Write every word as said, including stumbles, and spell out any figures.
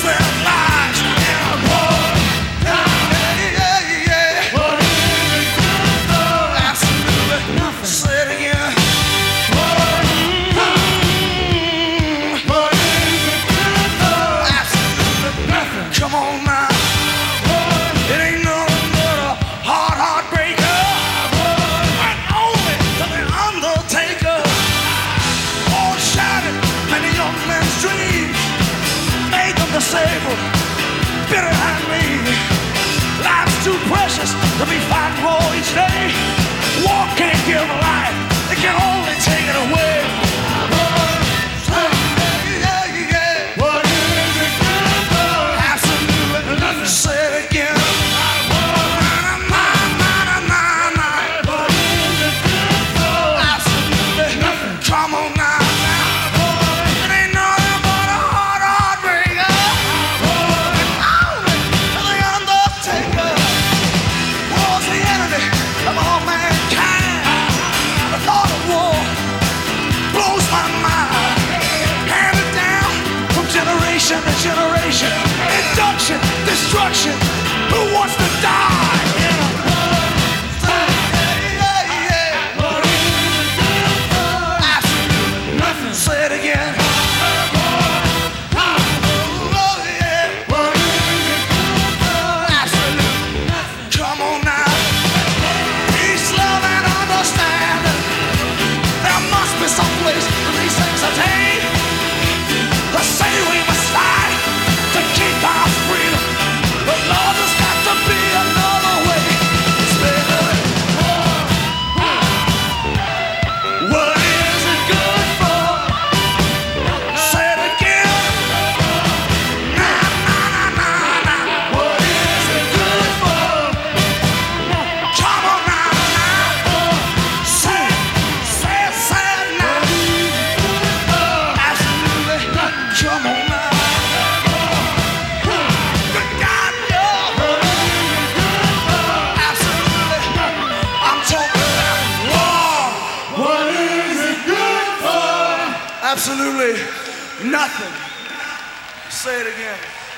their lives in a war. Yeah, yeah, yeah. What is it good for? Absolutely Nothing. Say it again. What is it good for? Absolutely Nothing. Come on now. It ain't nothing but a hard heartbreaker. And only to the undertaker. All shattered many young men's dreams. Made them disabled, bitter and mean. Life's too precious to be fighting for each day. War can't give life, it can only take it away. Yeah, yeah. What is it good for? Absolutely Nothing. Say it again. Na, na, na, na, na, na. What is it good for? Absolutely Nothing. Come on now. It ain't nothing but a hard heartbreaker. Only to the undertaker. War's the enemy of all mankind. The thought of war blows my mind. Handed down from generation to generation. Induction, destruction. Who wants to die? Yeah, yeah. What is it good for? Absolutely Nothing. Say it again. Oh, yeah. What is it good for? Absolutely. Come on now. Peace, love, and understanding. There must be some place for these things attained. The say we must fight to keep our freedom. But Lord, there's got to be another way. It's better. What is it good for? Say it again. Na, na, na, na, na. What is it good for? Come on now, now. Say it, say it, say it now. Absolutely. Come on now. Good God, yeah. Absolutely. I'm talking about war. What is it good for? Absolutely nothing. Say it again.